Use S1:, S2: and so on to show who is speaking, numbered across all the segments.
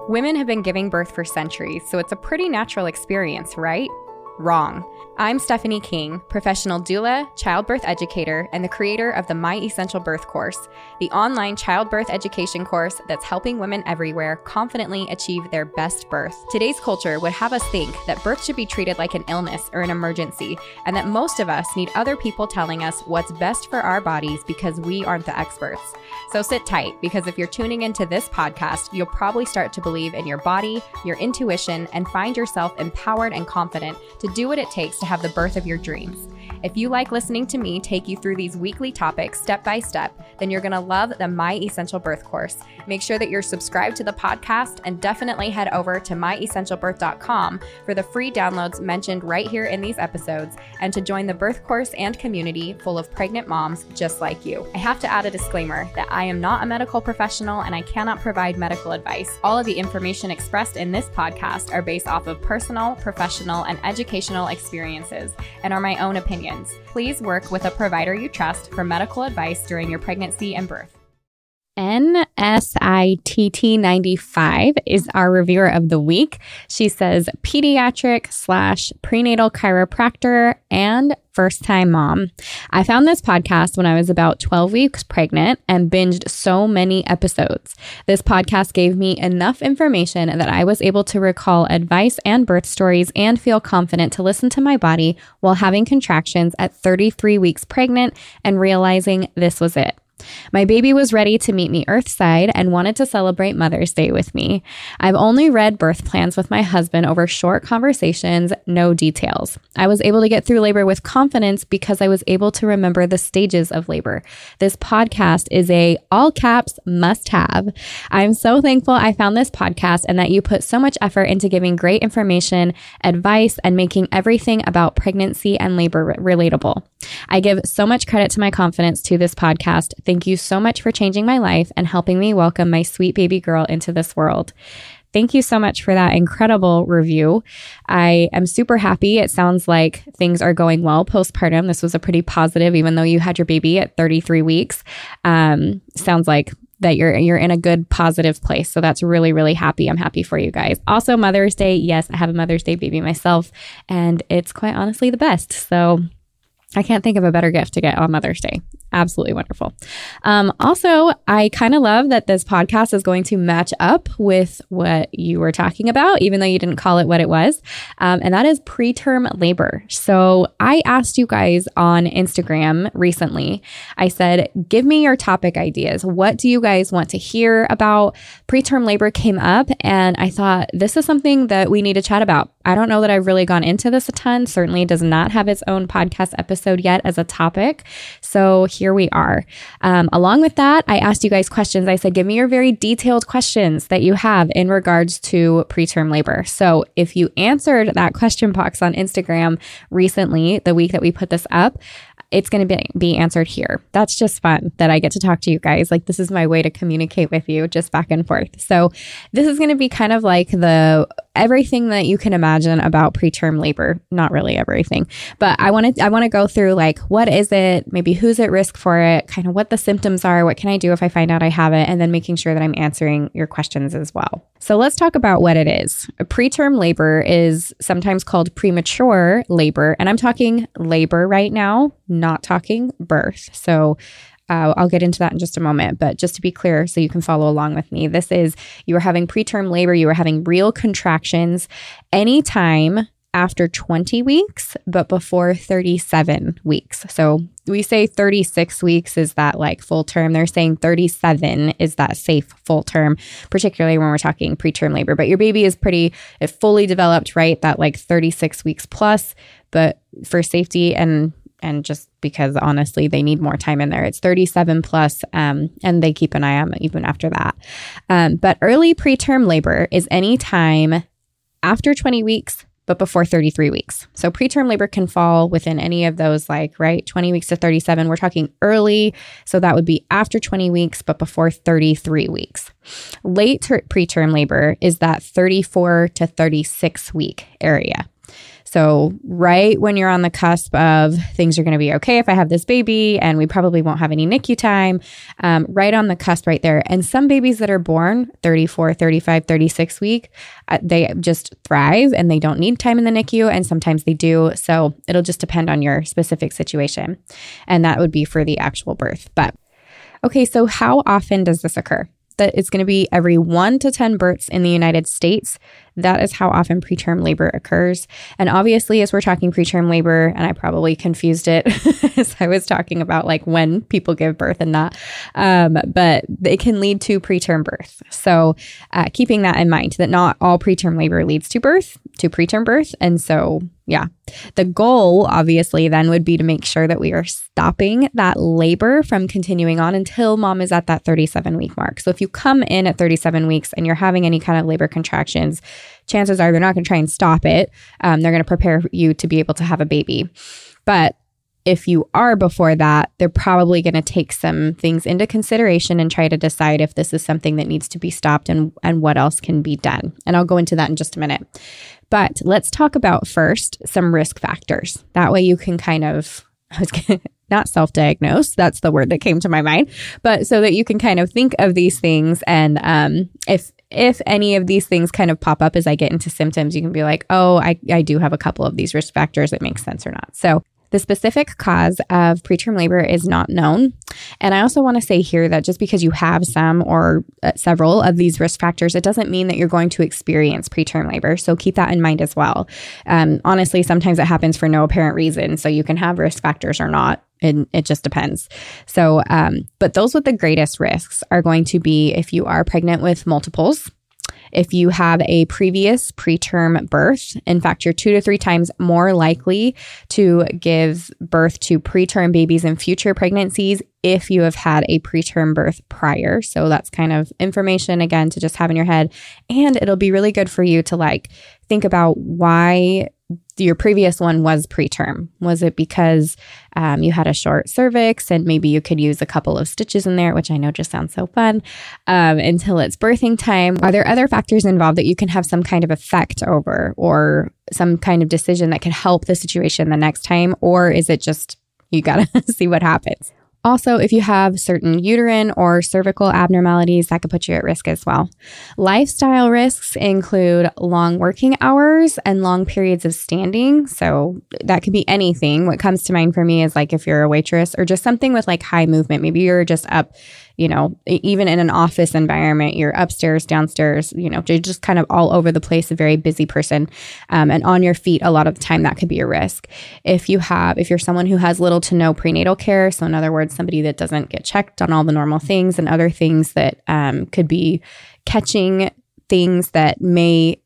S1: Women have been giving birth for centuries, so it's a pretty natural experience, right? Wrong. I'm Stephanie King, professional doula, childbirth educator, and the creator of the My Essential Birth course, the online childbirth education course that's helping women everywhere confidently achieve their best birth. Today's culture would have us think that birth should be treated like an illness or an emergency, and that most of us need other people telling us what's best for our bodies because we aren't the experts. So sit tight, because if you're tuning into this podcast, you'll probably start to believe in your body, your intuition, and find yourself empowered and confident to do what it takes to have the birth of your dreams. If you like listening to me take you through these weekly topics step by step, then you're going to love the My Essential Birth course. Make sure that you're subscribed to the podcast, and definitely head over to myessentialbirth.com for the free downloads mentioned right here in these episodes, and to join the birth course and community full of pregnant moms just like you. I have to add a disclaimer that I am not a medical professional and I cannot provide medical advice. All of the information expressed in this podcast are based off of personal, professional, and educational experiences and are my own opinions. Please work with a provider you trust for medical advice during your pregnancy and birth. NSITT95 is our reviewer of the week. She says pediatric/prenatal chiropractor and first-time mom. I found this podcast when I was about 12 weeks pregnant and binged so many episodes. This podcast gave me enough information that I was able to recall advice and birth stories and feel confident to listen to my body while having contractions at 33 weeks pregnant and realizing this was it. My baby was ready to meet me earthside and wanted to celebrate Mother's Day with me. I've only read birth plans with my husband over short conversations, no details. I was able to get through labor with confidence because I was able to remember the stages of labor. This podcast is a all caps must have. I'm so thankful I found this podcast and that you put so much effort into giving great information, advice, and making everything about pregnancy and labor relatable. I give so much credit to my confidence to this podcast. Thank you so much for changing my life and helping me welcome my sweet baby girl into this world. Thank you so much for that incredible review. I am super happy. It sounds like things are going well postpartum. This was a pretty positive, even though you had your baby at 33 weeks. Sounds like that you're in a good, positive place. So that's really, really happy. I'm happy for you guys. Also, Mother's Day. Yes, I have a Mother's Day baby myself, and it's quite honestly the best. So I can't think of a better gift to get on Mother's Day. Absolutely wonderful. Also, I kind of love that this podcast is going to match up with what you were talking about, even though you didn't call it what it was. And that is preterm labor. So I asked you guys on Instagram recently, I said, give me your topic ideas. What do you guys want to hear about? Preterm labor came up, and I thought this is something that we need to chat about. I don't know that I've really gone into this a ton. Certainly does not have its own podcast episode yet as a topic. So here we are. Along with that, I asked you guys questions. I said, give me your very detailed questions that you have in regards to preterm labor. So if you answered that question box on Instagram recently, the week that we put this up, it's going to be answered here. That's just fun that I get to talk to you guys. Like, this is my way to communicate with you, just back and forth. So this is going to be kind of like everything that you can imagine about preterm labor. Not really everything, but I want to go through, like, what is it? Maybe who's at risk for it? Kind of what the symptoms are. What can I do if I find out I have it? And then making sure that I'm answering your questions as well. So let's talk about what it is. Preterm labor is sometimes called premature labor, and I'm talking labor right now, not talking birth. So I'll get into that in just a moment, but just to be clear so you can follow along with me, this is you are having preterm labor, you are having real contractions anytime after 20 weeks, but before 37 weeks. So we say 36 weeks is that like full term. They're saying 37 is that safe full term, particularly when we're talking preterm labor. But your baby is fully developed, right? That like 36 weeks plus, but for safety and just because honestly, they need more time in there. It's 37 plus, and they keep an eye on it even after that. But early preterm labor is any time after 20 weeks, but before 33 weeks. So preterm labor can fall within any of those, 20 weeks to 37. We're talking early. So that would be after 20 weeks, but before 33 weeks. Late preterm labor is that 34 to 36 week area. So right when you're on the cusp of things are going to be okay if I have this baby and we probably won't have any NICU time, right on the cusp right there. And some babies that are born 34, 35, 36 week, they just thrive and they don't need time in the NICU, and sometimes they do. So it'll just depend on your specific situation. And that would be for the actual birth. But okay, so how often does this occur? That it's going to be every 1 to 10 births in the United States. That is how often preterm labor occurs. And obviously, as we're talking preterm labor, and I probably confused it as I was talking about like when people give birth and not, but it can lead to preterm birth. So keeping that in mind, that not all preterm labor leads to preterm birth. And so, yeah, the goal obviously then would be to make sure that we are stopping that labor from continuing on until mom is at that 37-week mark. So if you come in at 37 weeks and you're having any kind of labor contractions, chances are they're not going to try and stop it. They're going to prepare you to be able to have a baby. But if you are before that, they're probably going to take some things into consideration and try to decide if this is something that needs to be stopped and what else can be done. And I'll go into that in just a minute. But let's talk about first some risk factors. That way you can kind of, not self-diagnose, that's the word that came to my mind, but so that you can kind of think of these things. And if any of these things kind of pop up as I get into symptoms, you can be like, oh, I do have a couple of these risk factors. It makes sense or not. So the specific cause of preterm labor is not known. And I also want to say here that just because you have some or several of these risk factors, it doesn't mean that you're going to experience preterm labor. So keep that in mind as well. Honestly, sometimes it happens for no apparent reason. So you can have risk factors or not. And it just depends. So, but those with the greatest risks are going to be if you are pregnant with multiples, if you have a previous preterm birth. In fact, you're 2 to 3 times more likely to give birth to preterm babies in future pregnancies if you have had a preterm birth prior. So that's kind of information, again, to just have in your head. And it'll be really good for you to like think about why your previous one was preterm. Was it because you had a short cervix and maybe you could use a couple of stitches in there, which I know just sounds so fun, until it's birthing time? Are there other factors involved that you can have some kind of effect over or some kind of decision that could help the situation the next time? Or is it just, you got to see what happens? Also, if you have certain uterine or cervical abnormalities, that could put you at risk as well. Lifestyle risks include long working hours and long periods of standing. So that could be anything. What comes to mind for me is like if you're a waitress or just something with like high movement. Maybe you're just up, you know, even in an office environment, you're upstairs, downstairs, you know, you're just kind of all over the place, a very busy person. And on your feet, a lot of the time that could be a risk. If you're someone who has little to no prenatal care, so in other words, somebody that doesn't get checked on all the normal things and other things that could be catching things that may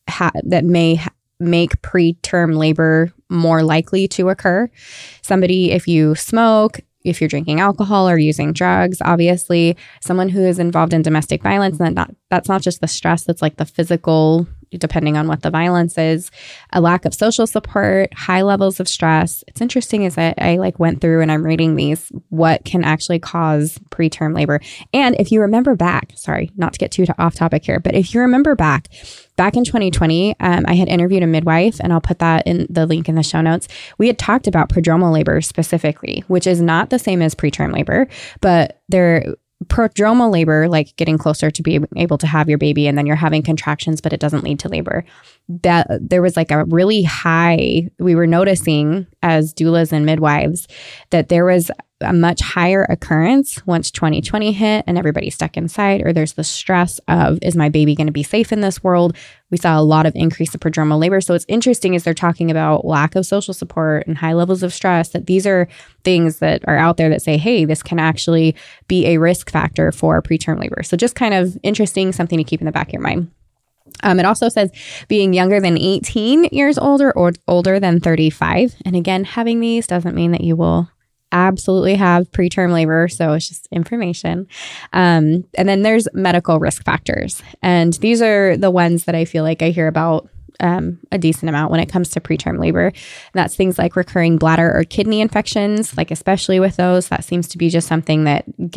S1: make preterm labor more likely to occur. Somebody, if you smoke, if you're drinking alcohol or using drugs, obviously, someone who is involved in domestic violence, and that's not just the stress, that's like the physical, depending on what the violence is, a lack of social support, high levels of stress. It's interesting is that I like went through and I'm reading these, what can actually cause preterm labor. And if you remember back, sorry, not to get too off topic here, but if you remember back in 2020, I had interviewed a midwife, and I'll put that in the link in the show notes. We had talked about prodromal labor specifically, which is not the same as preterm labor, but prodromal labor, like getting closer to being able to have your baby and then you're having contractions, but it doesn't lead to labor. That there was like a really high, we were noticing as doulas and midwives that there was a much higher occurrence once 2020 hit and everybody stuck inside, or there's the stress of, is my baby going to be safe in this world? We saw a lot of increase of prodromal labor. So it's interesting as they're talking about lack of social support and high levels of stress, that these are things that are out there that say, hey, this can actually be a risk factor for preterm labor. So just kind of interesting, something to keep in the back of your mind. It also says being younger than 18 years old or older than 35. And again, having these doesn't mean that you will absolutely have preterm labor. So it's just information. And then there's medical risk factors. And these are the ones that I feel like I hear about a decent amount when it comes to preterm labor. And that's things like recurring bladder or kidney infections, like especially with those, that seems to be just something that gets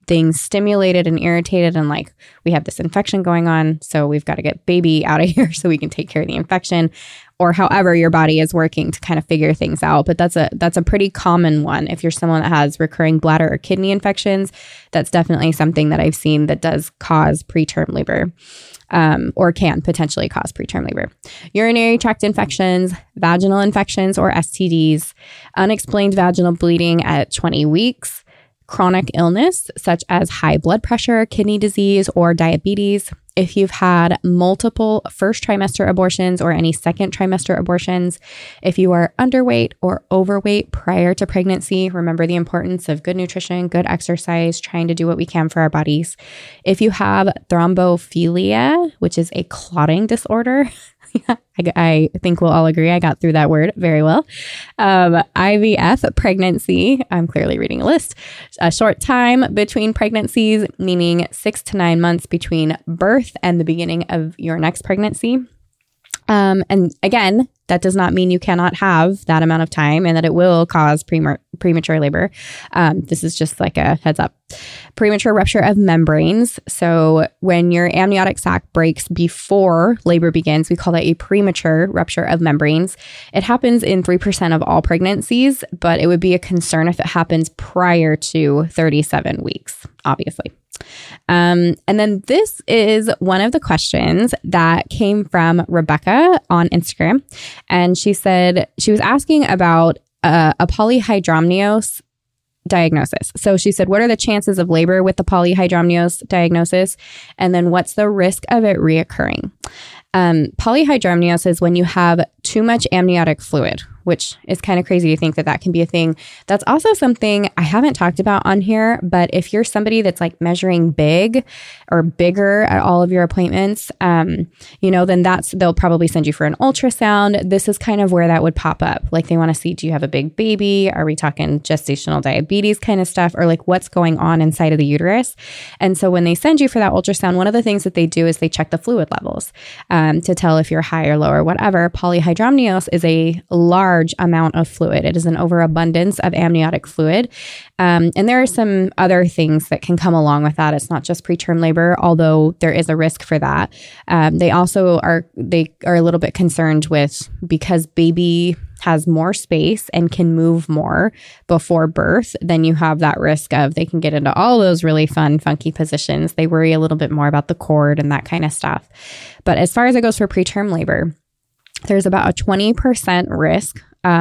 S1: things stimulated and irritated and like, we have this infection going on, so we've got to get baby out of here so we can take care of the infection, or however your body is working to kind of figure things out. But that's a pretty common one. If you're someone that has recurring bladder or kidney infections, that's definitely something that I've seen that does cause preterm labor. Or can potentially cause preterm labor. Urinary tract infections, vaginal infections or STDs, unexplained vaginal bleeding at 20 weeks, chronic illness such as high blood pressure, kidney disease, or diabetes. If you've had multiple first trimester abortions or any second trimester abortions, if you are underweight or overweight prior to pregnancy, remember the importance of good nutrition, good exercise, trying to do what we can for our bodies. If you have thrombophilia, which is a clotting disorder, I think we'll all agree I got through that word very well. IVF pregnancy, I'm clearly reading a list. A short time between pregnancies, meaning 6 to 9 months between birth and the beginning of your next pregnancy. And again, that does not mean you cannot have that amount of time and that it will cause premature labor. This is just like a heads up. Premature rupture of membranes. So when your amniotic sac breaks before labor begins, we call that a premature rupture of membranes. It happens in 3% of all pregnancies, but it would be a concern if it happens prior to 37 weeks, obviously. And then this is one of the questions that came from Rebecca on Instagram. And she said she was asking about a polyhydramnios diagnosis. So she said, what are the chances of labor with the polyhydramnios diagnosis? And then what's the risk of it reoccurring? Polyhydramnios is when you have too much amniotic fluid, which is kind of crazy to think that that can be a thing. That's also something I haven't talked about on here, but if you're somebody that's like measuring big or bigger at all of your appointments, then they'll probably send you for an ultrasound. This is kind of where that would pop up. Like they want to see, do you have a big baby? Are we talking gestational diabetes kind of stuff? Or like what's going on inside of the uterus? And so when they send you for that ultrasound, one of the things that they do is they check the fluid levels to tell if you're high or low or whatever. Polyhydramnios is a large amount of fluid. It is an overabundance of amniotic fluid. And there are some other things that can come along with that. It's not just preterm labor, although there is a risk for that. They also are a little bit concerned with, because baby has more space and can move more before birth, then you have that risk of they can get into all those really fun, funky positions. They worry a little bit more about the cord and that kind of stuff. But as far as it goes for preterm labor, there's about a 20% risk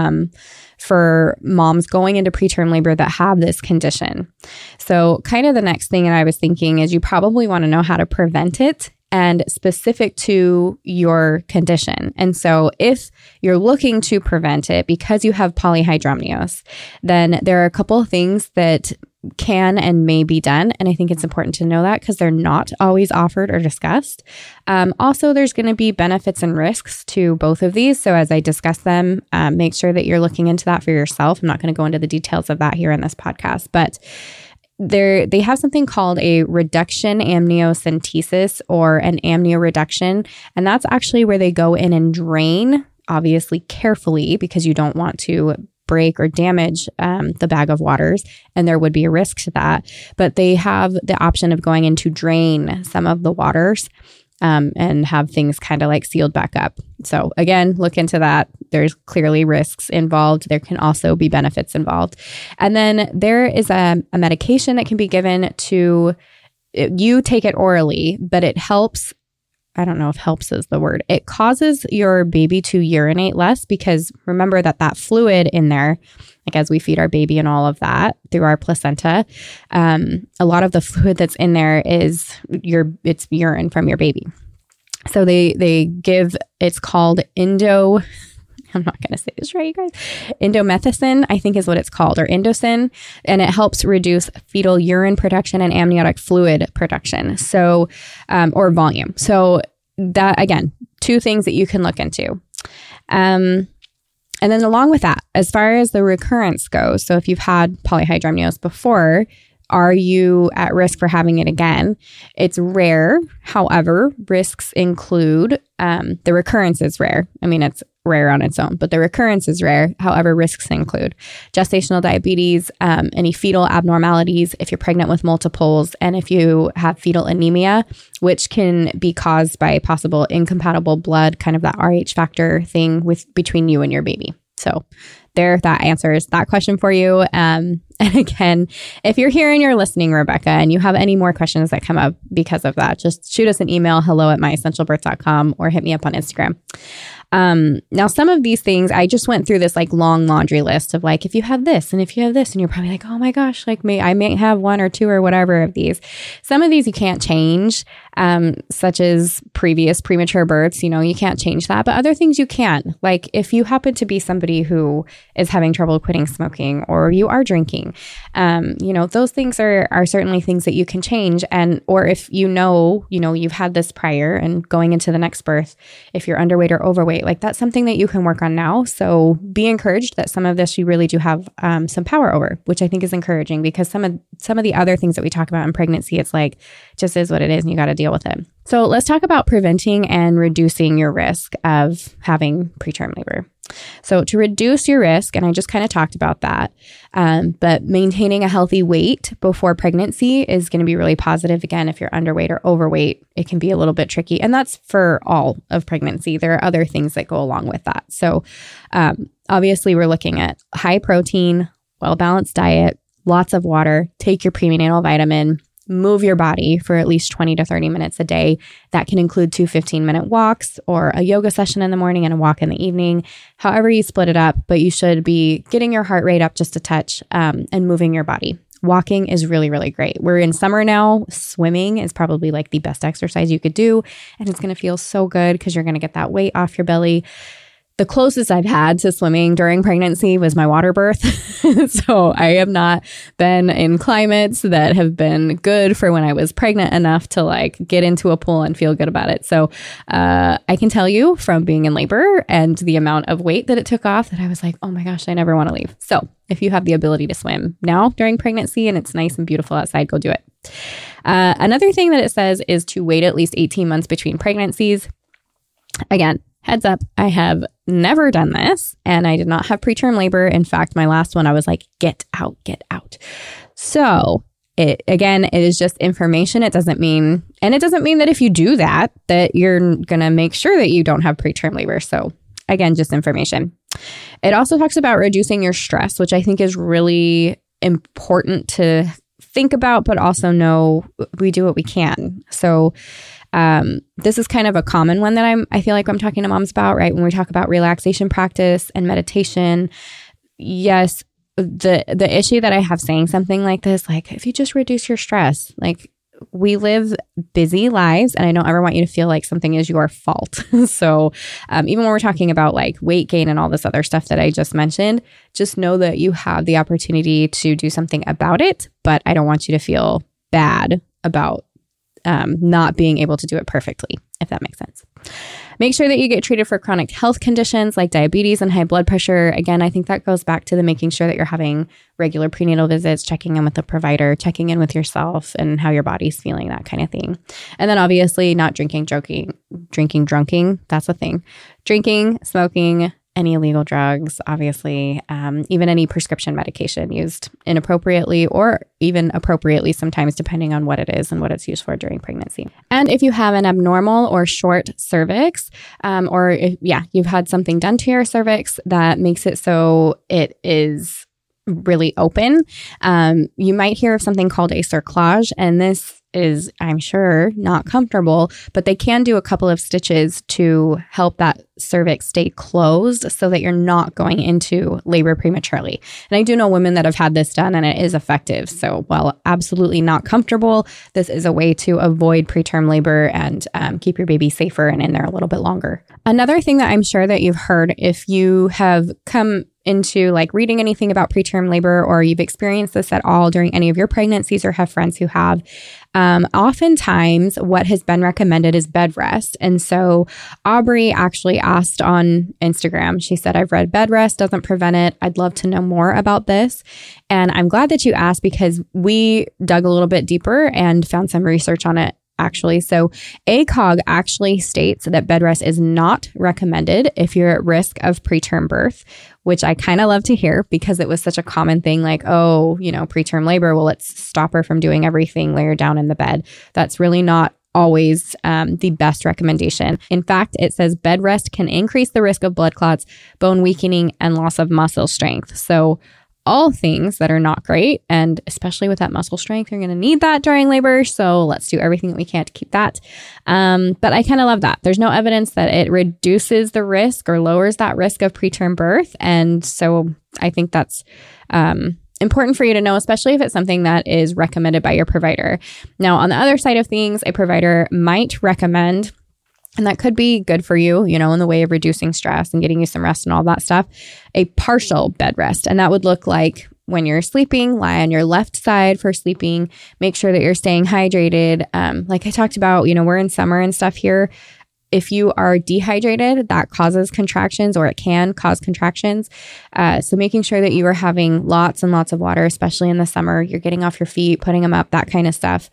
S1: for moms going into preterm labor that have this condition. So kind of the next thing that I was thinking is you probably want to know how to prevent it and specific to your condition. And so if you're looking to prevent it because you have polyhydramnios, then there are a couple of things that can and may be done. And I think it's important to know that because they're not always offered or discussed. Also, there's going to be benefits and risks to both of these. So as I discuss them, make sure that you're looking into that for yourself. I'm not going to go into the details of that here in this podcast, but they have something called a reduction amniocentesis or an amnioreduction. And that's actually where they go in and drain, obviously carefully, because you don't want to break or damage the bag of waters, and there would be a risk to that. But they have the option of going in to drain some of the waters and have things kind of like sealed back up. So again, look into that. There's clearly risks involved. There can also be benefits involved. And then there is a medication that can be given to, you take it orally, but it helps. I don't know if helps is the word. It causes your baby to urinate less because remember that fluid in there, like as we feed our baby and all of that through our placenta, a lot of the fluid that's in there is it's urine from your baby. So they give, it's called I'm not going to say this right, you guys. Indomethacin, I think is what it's called, or Indocin, and it helps reduce fetal urine production and amniotic fluid production. So, or volume. So that, again, two things that you can look into. And then along with that, as far as the recurrence goes, so if you've had polyhydramnios before, Are you at risk for having it again? It's rare. However, risks include the recurrence is rare. I mean, it's rare on its own, but the recurrence is rare. However, risks include gestational diabetes, any fetal abnormalities, if you're pregnant with multiples, and if you have fetal anemia, which can be caused by possible incompatible blood, kind of that Rh factor thing between you and your baby. So that answers that question for you. And again, if you're here and you're listening, Rebecca, and you have any more questions that come up because of that, just shoot us an email, hello@myessentialbirth.com, or hit me up on Instagram. Now, some of these things, I just went through this like long laundry list of like, if you have this and if you have this, and you're probably like, oh my gosh, like I may have one or two or whatever of these. Some of these you can't change, such as previous premature births, you can't change that, but other things you can. Like if you happen to be somebody who is having trouble quitting smoking, or you are drinking, those things are certainly things that you can change. Or if you've had this prior and going into the next birth, if you're underweight or overweight, like that's something that you can work on now. So be encouraged that some of this you really do have some power over, which I think is encouraging, because some of the other things that we talk about in pregnancy, it's like, just is what it is and you got to deal with it. So let's talk about preventing and reducing your risk of having preterm labor. So to reduce your risk, and I just kind of talked about that, but maintaining a healthy weight before pregnancy is going to be really positive. Again, if you're underweight or overweight, it can be a little bit tricky. And that's for all of pregnancy. There are other things that go along with that. So obviously, we're looking at high protein, well-balanced diet, lots of water, take your prenatal vitamin, move your body for at least 20 to 30 minutes a day. That can include 2 15-minute walks, or a yoga session in the morning and a walk in the evening, however you split it up, but you should be getting your heart rate up just a touch and moving your body. Walking is really, really great. We're in summer now. Swimming is probably like the best exercise you could do, and it's going to feel so good because you're going to get that weight off your belly. The closest I've had to swimming during pregnancy was my water birth. So I have not been in climates that have been good for when I was pregnant enough to like get into a pool and feel good about it. So I can tell you from being in labor and the amount of weight that it took off that I was like, oh my gosh, I never want to leave. So if you have the ability to swim now during pregnancy and it's nice and beautiful outside, go do it. Another thing that it says is to wait at least 18 months between pregnancies. Again, heads up, I have never done this, and I did not have preterm labor. In fact, my last one, I was like, get out. So it is just information. It doesn't mean that if you do that you're going to make sure that you don't have preterm labor. So again, just information. It also talks about reducing your stress, which I think is really important to think about, but also know we do what we can. So this is kind of a common one that I feel like I'm talking to moms about, right? When we talk about relaxation practice and meditation, yes, the issue that I have saying something like this, like if you just reduce your stress, like we live busy lives, and I don't ever want you to feel like something is your fault. So even when we're talking about like weight gain and all this other stuff that I just mentioned, just know that you have the opportunity to do something about it, but I don't want you to feel bad about not being able to do it perfectly, if that makes sense. Make sure that you get treated for chronic health conditions like diabetes and high blood pressure. Again, I think that goes back to the making sure that you're having regular prenatal visits, checking in with the provider, checking in with yourself and how your body's feeling, that kind of thing. And then obviously not drinking, that's a thing. Drinking, smoking, any illegal drugs, obviously, even any prescription medication used inappropriately or even appropriately sometimes, depending on what it is and what it's used for during pregnancy. And if you have an abnormal or short cervix, or if you've had something done to your cervix that makes it so it is really open, you might hear of something called a cerclage, and this is, I'm sure, not comfortable, but they can do a couple of stitches to help that cervix stay closed so that you're not going into labor prematurely. And I do know women that have had this done and it is effective. So while absolutely not comfortable, this is a way to avoid preterm labor and keep your baby safer and in there a little bit longer. Another thing that I'm sure that you've heard, if you have come into like reading anything about preterm labor, or you've experienced this at all during any of your pregnancies or have friends who have, oftentimes what has been recommended is bed rest. And so Aubrey actually asked on Instagram, she said, I've read bed rest doesn't prevent it. I'd love to know more about this. And I'm glad that you asked, because we dug a little bit deeper and found some research on it. Actually, so ACOG actually states that bed rest is not recommended if you're at risk of preterm birth, which I kind of love to hear, because it was such a common thing, like, oh, preterm labor, well, let's stop her from doing everything, lay her down in the bed. That's really not always the best recommendation. In fact, it says bed rest can increase the risk of blood clots, bone weakening, and loss of muscle strength. So all things that are not great. And especially with that muscle strength, you're going to need that during labor. So let's do everything that we can to keep that. But I kind of love that. There's no evidence that it reduces the risk or lowers that risk of preterm birth. And so I think that's important for you to know, especially if it's something that is recommended by your provider. Now, on the other side of things, a provider might recommend, and that could be good for you, in the way of reducing stress and getting you some rest and all that stuff, a partial bed rest. And that would look like when you're sleeping, lie on your left side for sleeping, make sure that you're staying hydrated. Like I talked about, we're in summer and stuff here. If you are dehydrated, that causes contractions, or it can cause contractions. So making sure that you are having lots and lots of water, especially in the summer, you're getting off your feet, putting them up, that kind of stuff.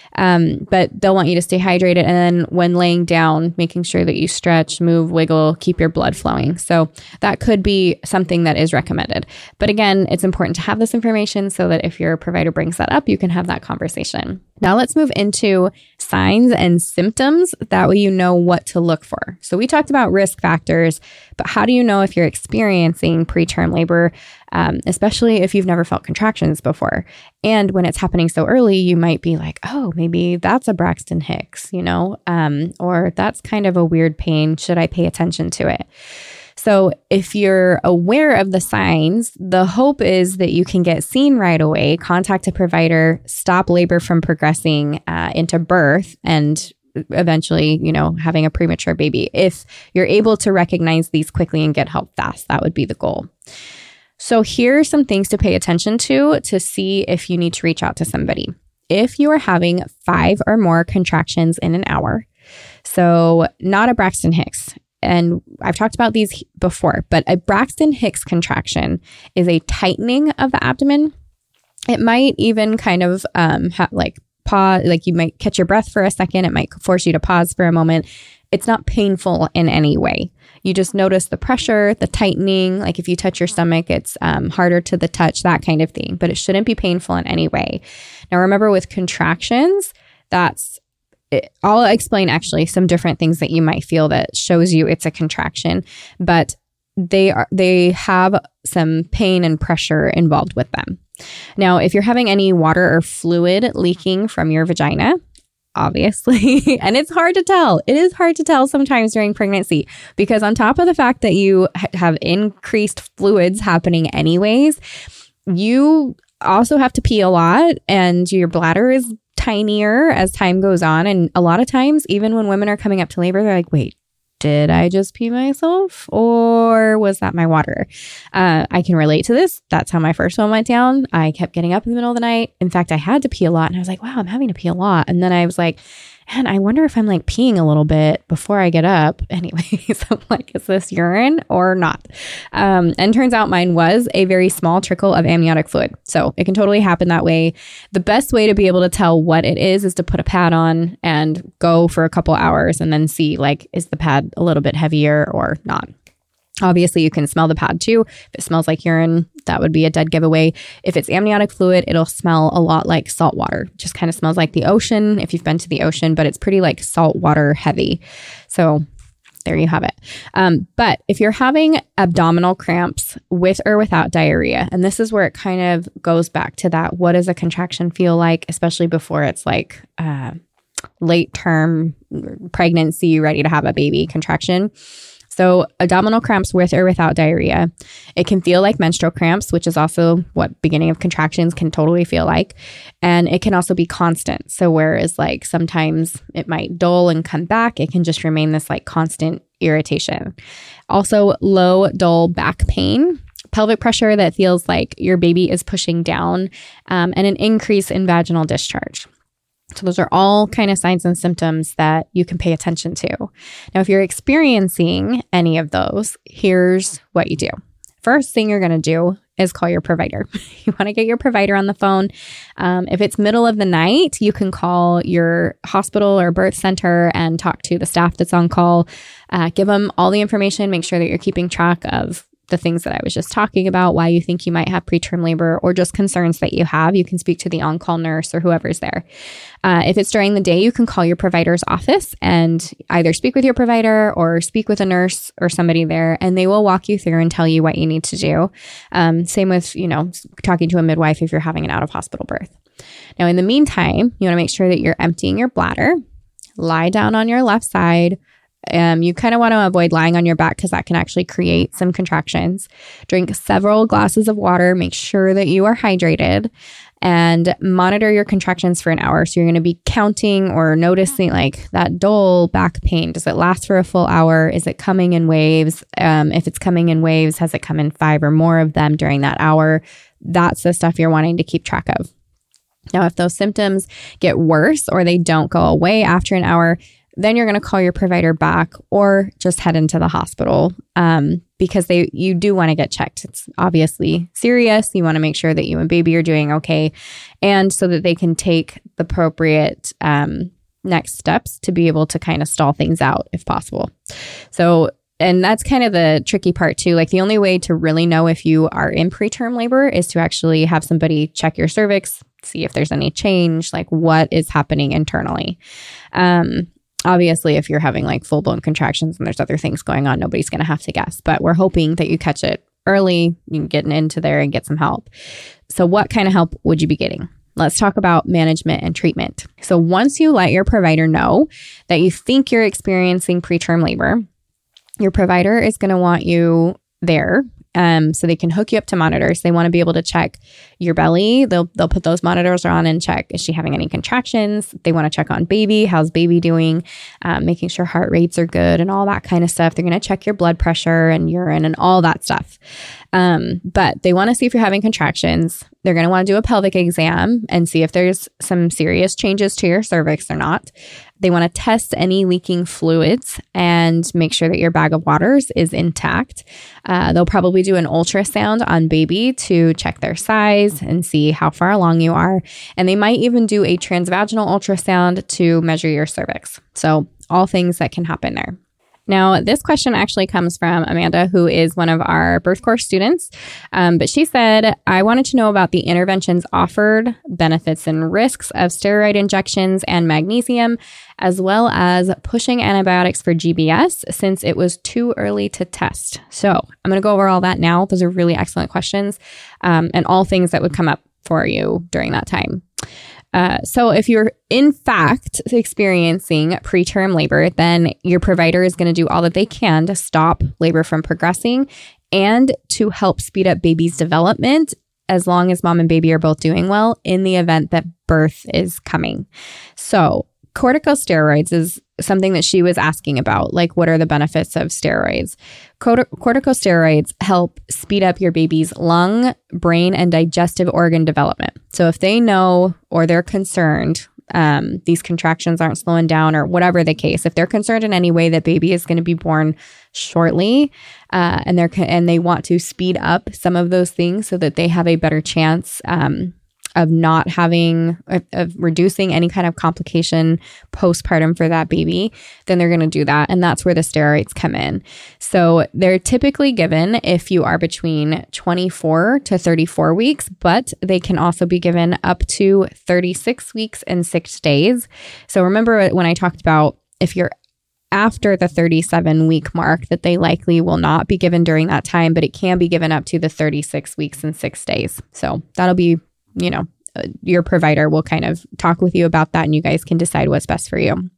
S1: But they'll want you to stay hydrated. And then when laying down, making sure that you stretch, move, wiggle, keep your blood flowing. So that could be something that is recommended. But again, it's important to have this information so that if your provider brings that up, you can have that conversation. Now let's move into signs and symptoms. That way you know what to look for. So we talked about risk factors, but how do you know if you're experiencing preterm labor, especially if you've never felt contractions before? And when it's happening so early, you might be like, oh, maybe that's a Braxton Hicks, or that's kind of a weird pain. Should I pay attention to it? So if you're aware of the signs, the hope is that you can get seen right away, contact a provider, stop labor from progressing into birth, and eventually, having a premature baby. If you're able to recognize these quickly and get help fast, that would be the goal. So here are some things to pay attention to see if you need to reach out to somebody. If you are having 5 or more contractions in an hour, so not a Braxton Hicks. And I've talked about these before, but a Braxton Hicks contraction is a tightening of the abdomen. It might even kind of pause, like you might catch your breath for a second. It might force you to pause for a moment. It's not painful in any way. You just notice the pressure, the tightening. Like if you touch your stomach, it's harder to the touch, that kind of thing. But it shouldn't be painful in any way. Now, remember with contractions, I'll explain actually some different things that you might feel that shows you it's a contraction, but they have some pain and pressure involved with them. Now, if you're having any water or fluid leaking from your vagina, obviously, and it's hard to tell. It is hard to tell sometimes during pregnancy, because on top of the fact that you have increased fluids happening anyways, you also have to pee a lot, and your bladder is tinier as time goes on. And a lot of times, even when women are coming up to labor, they're like, wait, did I just pee myself, or was that my water? I can relate to this. That's how my first one went down. I kept getting up in the middle of the night. In fact, I had to pee a lot, and I was like, wow, I'm having to pee a lot. And then I was like, man, I wonder if I'm like peeing a little bit before I get up. Anyways, I'm like, is this urine or not? And turns out mine was a very small trickle of amniotic fluid. So it can totally happen that way. The best way to be able to tell what it is to put a pad on and go for a couple hours and then see, like, is the pad a little bit heavier or not? Obviously, you can smell the pad too. If it smells like urine, that would be a dead giveaway. If it's amniotic fluid, it'll smell a lot like salt water. Just kind of smells like the ocean if you've been to the ocean, but it's pretty like salt water heavy. So there you have it. But if you're having abdominal cramps with or without diarrhea, and this is where it kind of goes back to that, what does a contraction feel like, especially before it's like late term pregnancy, ready to have a baby contraction. So abdominal cramps with or without diarrhea, it can feel like menstrual cramps, which is also what beginning of contractions can totally feel like. And it can also be constant. So whereas like sometimes it might dull and come back, it can just remain this like constant irritation. Also low, dull back pain, pelvic pressure that feels like your baby is pushing down, and an increase in vaginal discharge. So those are all kind of signs and symptoms that you can pay attention to. Now, if you're experiencing any of those, here's what you do. First thing you're going to do is call your provider. You want to get your provider on the phone. If it's middle of the night, you can call your hospital or birth center and talk to the staff that's on call. Give them all the information. Make sure that you're keeping track of the things that I was just talking about, why you think you might have preterm labor, or just concerns that you have. You can speak to the on-call nurse or whoever's there. If it's during the day, you can call your provider's office and either speak with your provider or speak with a nurse or somebody there, and they will walk you through and tell you what you need to do. Same with, talking to a midwife if you're having an out-of-hospital birth. Now, in the meantime, you want to make sure that you're emptying your bladder. Lie down on your left side. You kind of want to avoid lying on your back because that can actually create some contractions. Drink several glasses of water. Make sure that you are hydrated and monitor your contractions for an hour. So you're going to be counting or noticing like that dull back pain. Does it last for a full hour? Is it coming in waves? If it's coming in waves, has it come in 5 or more of them during that hour? That's the stuff you're wanting to keep track of. Now, if those symptoms get worse or they don't go away after an hour, then you're going to call your provider back or just head into the hospital because you do want to get checked. It's obviously serious. You want to make sure that you and baby are doing okay, and so that they can take the appropriate next steps to be able to kind of stall things out if possible. So, and that's kind of the tricky part too. Like the only way to really know if you are in preterm labor is to actually have somebody check your cervix, see if there's any change, like what is happening internally. Obviously, if you're having like full-blown contractions and there's other things going on, nobody's going to have to guess. But we're hoping that you catch it early, you can get into there and get some help. So what kind of help would you be getting? Let's talk about management and treatment. So once you let your provider know that you think you're experiencing preterm labor, your provider is going to want you there. So they can hook you up to monitors. They want to be able to check your belly. They'll put those monitors on and check, is she having any contractions? They want to check on baby. How's baby doing? Making sure heart rates are good and all that kind of stuff. They're going to check your blood pressure and urine and all that stuff. But they want to see if you're having contractions. They're going to want to do a pelvic exam and see if there's some serious changes to your cervix or not. They want to test any leaking fluids and make sure that your bag of waters is intact. They'll probably do an ultrasound on baby to check their size and see how far along you are. And they might even do a transvaginal ultrasound to measure your cervix. So all things that can happen there. Now, this question actually comes from Amanda, who is one of our birth course students. But she said, I wanted to know about the interventions offered, benefits and risks of steroid injections and magnesium, as well as pushing antibiotics for GBS since it was too early to test. So I'm going to go over all that now. Those are really excellent questions and all things that would come up for you during that time. So if you're in fact experiencing preterm labor, then your provider is going to do all that they can to stop labor from progressing and to help speed up baby's development as long as mom and baby are both doing well in the event that birth is coming. So corticosteroids is something that she was asking about, like what are the benefits of steroids? Corticosteroids help speed up your baby's lung, brain, and digestive organ development. So if they know or they're concerned these contractions aren't slowing down or whatever the case, if they're concerned in any way that baby is going to be born shortly and they want to speed up some of those things so that they have a better chance of not having, of reducing any kind of complication postpartum for that baby, then they're going to do that. And that's where the steroids come in. So they're typically given if you are between 24 to 34 weeks, but they can also be given up to 36 weeks and 6 days. So remember when I talked about if you're after the 37-week mark, that they likely will not be given during that time, but it can be given up to the 36 weeks and 6 days. So that'll be, your provider will kind of talk with you about that and you guys can decide what's best for you.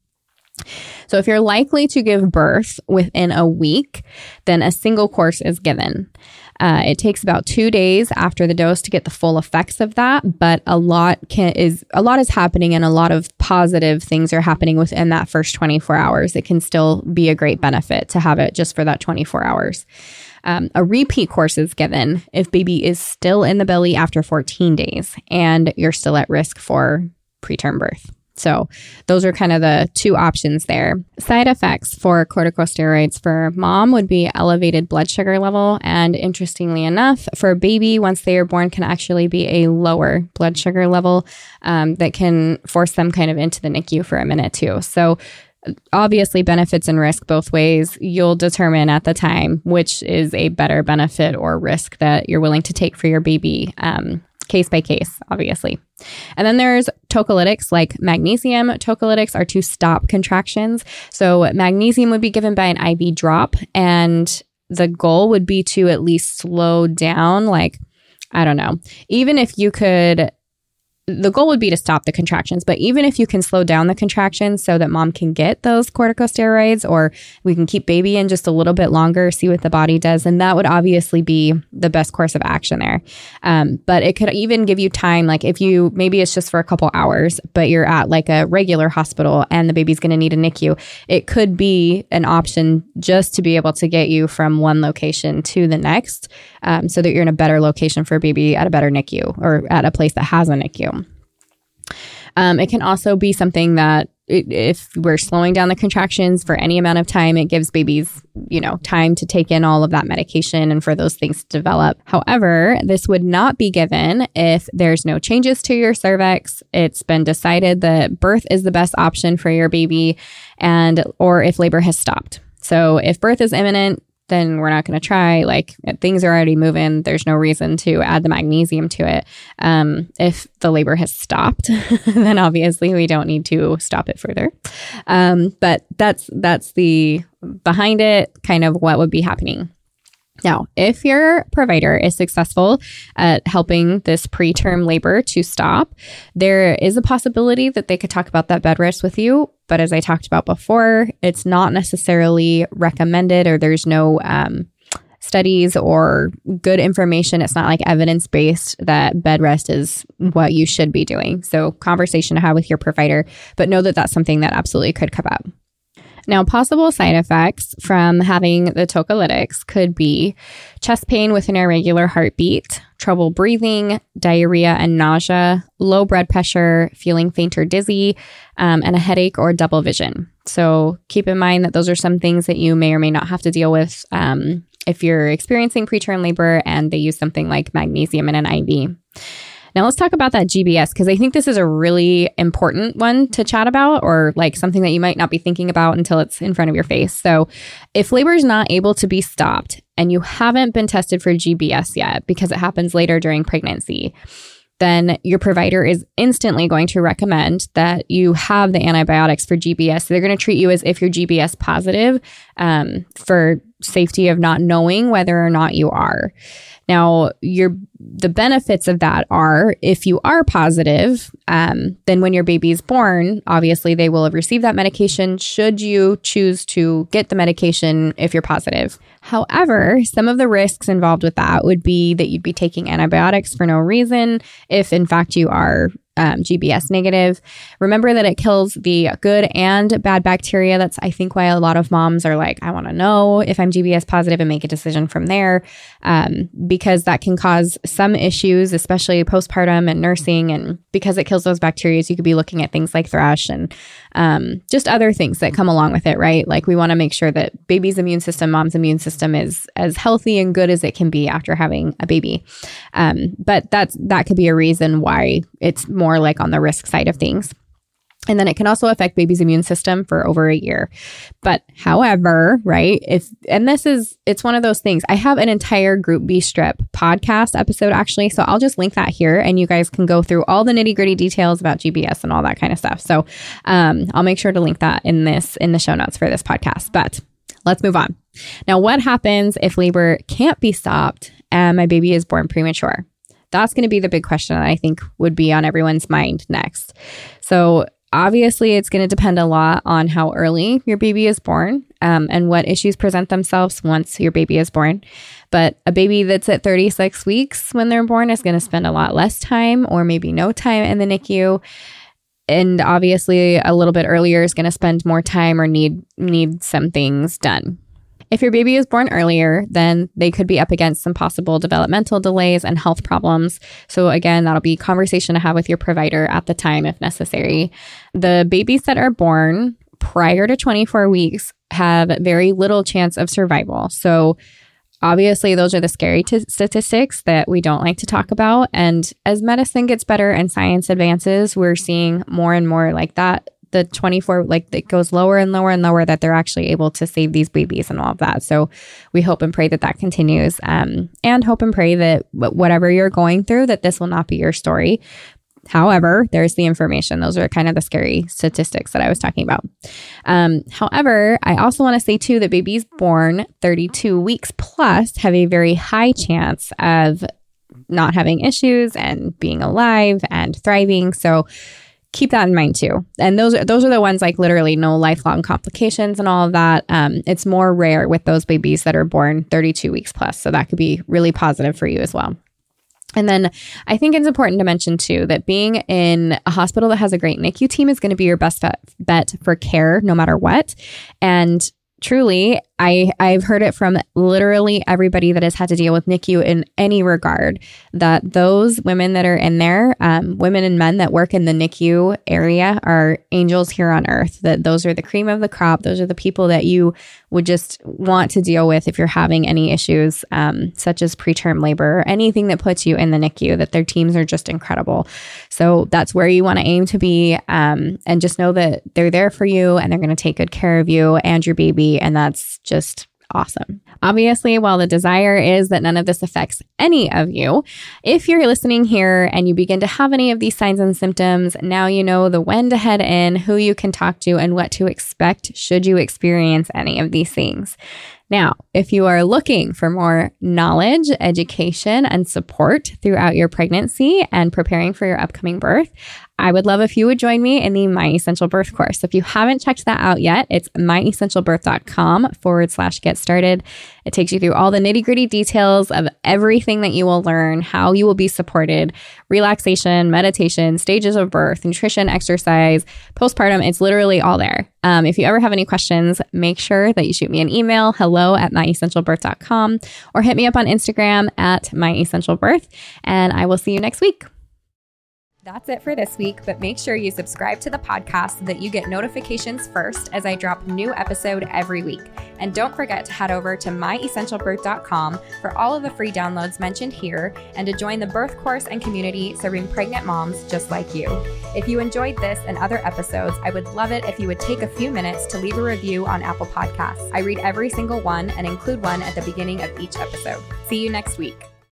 S1: So if you're likely to give birth within a week, then a single course is given. It takes about 2 days after the dose to get the full effects of that, but a lot is happening and a lot of positive things are happening within that first 24 hours. It can still be a great benefit to have it just for that 24 hours. A repeat course is given if baby is still in the belly after 14 days and you're still at risk for preterm birth. So those are kind of the two options there. Side effects for corticosteroids for mom would be elevated blood sugar level. And interestingly enough, for a baby, once they are born, can actually be a lower blood sugar level that can force them kind of into the NICU for a minute too. So obviously benefits and risk both ways. You'll determine at the time which is a better benefit or risk that you're willing to take for your baby. Case by case, obviously. And then there's tocolytics like magnesium. Tocolytics are to stop contractions. So magnesium would be given by an IV drop, and the goal would be to at least slow down, like, I don't know, even if you could, the goal would be to stop the contractions, but even if you can slow down the contractions so that mom can get those corticosteroids, or we can keep baby in just a little bit longer, see what the body does, and that would obviously be the best course of action there. But it could even give you time, like if you, maybe it's just for a couple hours, but you're at like a regular hospital and the baby's going to need a NICU, it could be an option just to be able to get you from one location to the next, so that you're in a better location for a baby at a better NICU or at a place that has a NICU. It can also be something that if we're slowing down the contractions for any amount of time, it gives babies, time to take in all of that medication and for those things to develop. However, this would not be given if there's no changes to your cervix. It's been decided that birth is the best option for your baby, or if labor has stopped. So if birth is imminent, then we're not going to try. Like, things are already moving. There's no reason to add the magnesium to it. If the labor has stopped, then obviously we don't need to stop it further. But that's the behind it, kind of what would be happening. Now, if your provider is successful at helping this preterm labor to stop, there is a possibility that they could talk about that bed rest with you. But as I talked about before, it's not necessarily recommended, or there's no studies or good information. It's not like evidence-based that bed rest is what you should be doing. So conversation to have with your provider, but know that that's something that absolutely could come up. Now, possible side effects from having the tocolytics could be chest pain with an irregular heartbeat, trouble breathing, diarrhea and nausea, low blood pressure, feeling faint or dizzy, and a headache or double vision. So keep in mind that those are some things that you may or may not have to deal with if you're experiencing preterm labor and they use something like magnesium in an IV. Now let's talk about that GBS, because I think this is a really important one to chat about, or like something that you might not be thinking about until it's in front of your face. So if labor is not able to be stopped and you haven't been tested for GBS yet, because it happens later during pregnancy, then your provider is instantly going to recommend that you have the antibiotics for GBS. So they're going to treat you as if you're GBS positive, for safety of not knowing whether or not you are. Now, the benefits of that are, if you are positive, then when your baby is born, obviously they will have received that medication should you choose to get the medication if you're positive. However, some of the risks involved with that would be that you'd be taking antibiotics for no reason if in fact you are GBS negative. Remember that it kills the good and bad bacteria. That's, I think, why a lot of moms are like, I want to know if I'm GBS positive and make a decision from there, because that can cause some issues, especially postpartum and nursing. And because it kills those bacteria, you could be looking at things like thrush and just other things that come along with it, right? Like, we want to make sure that baby's immune system, mom's immune system is as healthy and good as it can be after having a baby. But that could be a reason why it's more like on the risk side of things. And then it can also affect baby's immune system for over a year. But however, right, it's one of those things. I have an entire Group B strep podcast episode actually. So I'll just link that here and you guys can go through all the nitty gritty details about GBS and all that kind of stuff. So I'll make sure to link that in the show notes for this podcast. But let's move on. Now, what happens if labor can't be stopped and my baby is born premature? That's going to be the big question that I think would be on everyone's mind next. So obviously, it's going to depend a lot on how early your baby is born, and what issues present themselves once your baby is born. But a baby that's at 36 weeks when they're born is going to spend a lot less time or maybe no time in the NICU. And obviously, a little bit earlier is going to spend more time or need some things done. If your baby is born earlier, then they could be up against some possible developmental delays and health problems. So again, that'll be a conversation to have with your provider at the time if necessary. The babies that are born prior to 24 weeks have very little chance of survival. So obviously, those are the scary statistics that we don't like to talk about. And as medicine gets better and science advances, we're seeing more and more like that. The 24, like it goes lower and lower and lower, that they're actually able to save these babies and all of that. So we hope and pray that that continues, and hope and pray that whatever you're going through, that this will not be your story. However, there's the information. Those are kind of the scary statistics that I was talking about. However, I also want to say too that babies born 32 weeks plus have a very high chance of not having issues and being alive and thriving. So keep that in mind too. And those are the ones like literally no lifelong complications and all of that. It's more rare with those babies that are born 32 weeks plus. So that could be really positive for you as well. And then I think it's important to mention too that being in a hospital that has a great NICU team is going to be your best bet for care no matter what. And truly, I've heard it from literally everybody that has had to deal with NICU in any regard, that those women that are in there, women and men that work in the NICU area, are angels here on earth, that those are the cream of the crop. Those are the people that you would just want to deal with if you're having any issues, such as preterm labor or anything that puts you in the NICU, that their teams are just incredible. So that's where you want to aim to be, and just know that they're there for you and they're going to take good care of you and your baby. And that's just awesome. Obviously, while the desire is that none of this affects any of you, if you're listening here and you begin to have any of these signs and symptoms, now you know the when to head in, who you can talk to, and what to expect should you experience any of these things. Now, if you are looking for more knowledge, education, and support throughout your pregnancy and preparing for your upcoming birth, I would love if you would join me in the My Essential Birth course. If you haven't checked that out yet, it's myessentialbirth.com/get started. It takes you through all the nitty-gritty details of everything that you will learn, how you will be supported, relaxation, meditation, stages of birth, nutrition, exercise, postpartum. It's literally all there. If you ever have any questions, make sure that you shoot me an email, hello@myessentialbirth.com, or hit me up on Instagram @myessentialbirth, and I will see you next week. That's it for this week, but make sure you subscribe to the podcast so that you get notifications first as I drop a new episode every week. And don't forget to head over to myessentialbirth.com for all of the free downloads mentioned here and to join the birth course and community serving pregnant moms just like you. If you enjoyed this and other episodes, I would love it if you would take a few minutes to leave a review on Apple Podcasts. I read every single one and include one at the beginning of each episode. See you next week.